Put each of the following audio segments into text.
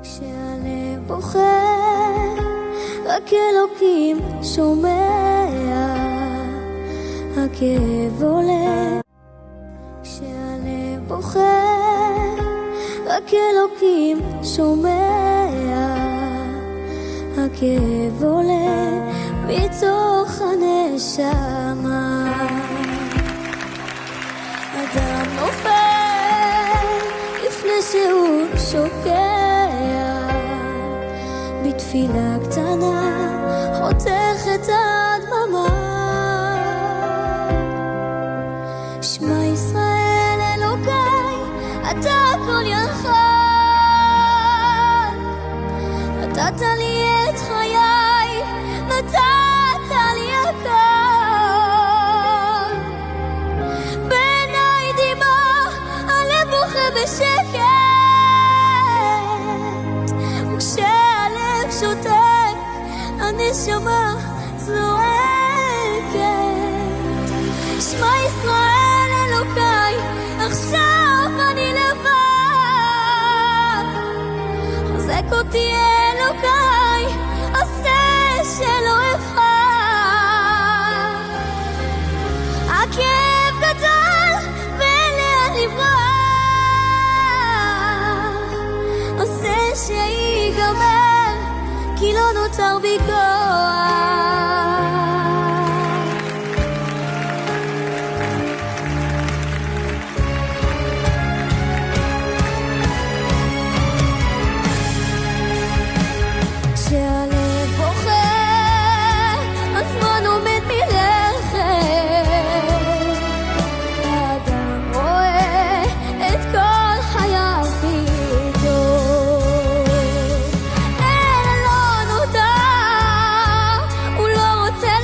כשהלב בוחר, רק אלוקים שומע, הכאב עולה. כשהלב בוחר, רק אלוקים שומע, הכאב עולה מתוך הנשמה. אדם נופל לפני שהוא שוקע, בתפילה קטנה חותך את הדממה. שמע ישראל אלוקיי, אתה הכל יכול, נתת לי את חיי, נתת לי הכל. בעיניי דמעה, הלב בוכה בשקט, וכשהלב שותק, הנשמה זועקת. שמע ישראל אלוקיי, עכשיו אני לבד, חזק אותי אלוקיי, עשה שלא אבחר. הכאב גדל ולאן לברוח, עשה שיגמר, כי לא נותר בי כוח. כשהלב בוחר, הזמן עומד מלכת, האדם רואה את כל חייו פתאום. אין לו נותר, הוא לא רוצה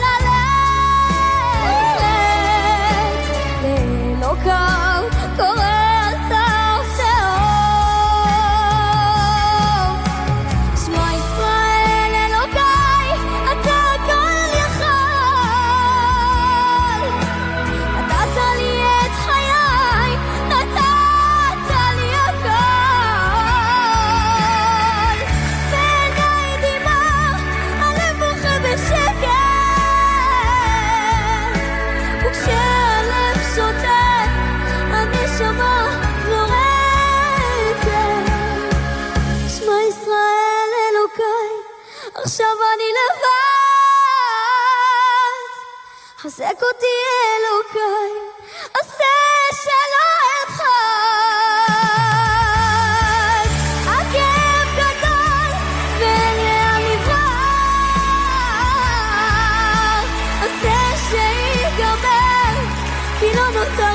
ללכת, לאלוקיו קורא על סף תהום. שמע ישראל אלוקיי, אתה הכל יכול, נתת לי את חיי, נתת לי הכל. בעיניי דמעה, הלב בוכה בשקט, וכשהלב שותק, הנשמה זורקת. שמע ישראל אלוקיי, עכשיו אני לבד, חזק אותי אלוקיי, עשה שלא אבחר. הכאב גדול ולאן לברוח, עשה שיגמר, כי לא נותר